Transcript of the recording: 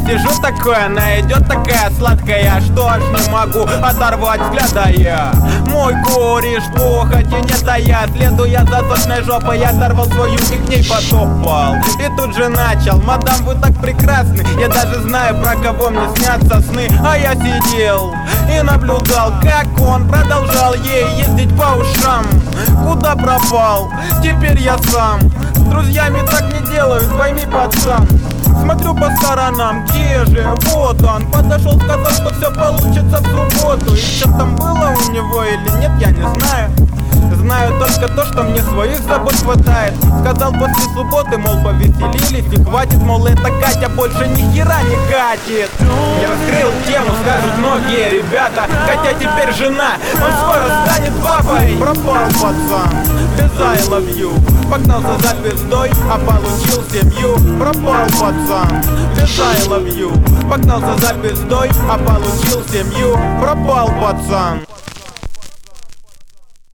сижу такой, она идет такая сладкая, что аж не могу оторвать взгляда я. Мой кореш похоти не тая, следуя за сочной жопой, я оторвал свою и к ней потопал. И тут же начал: мадам, вы так прекрасны, я даже знаю, про кого мне снятся сны. А я сидел и наблюдал, как он продолжал ей ездить по ушам. Куда пропал? Теперь я сам. С друзьями так не делают, пойми, пацан. Смотрю по сторонам, где же? Вот он. Подошел, сказал, что все получится в субботу. И что там было у него или нет, я не знаю. Знаю только то, что мне своих забот хватает. Сказал после субботы, мол, повеселились и хватит, мол, эта Катя больше ни хера не катит. Я раскрыл тему, скажут многие ребята: Катя теперь жена, он скоро станет папой. Пропал пацан, без I love you. Погнался за звездой, а получил семью. Пропал пацан, без I love you. Погнался за звездой, а получил семью. Пропал пацан.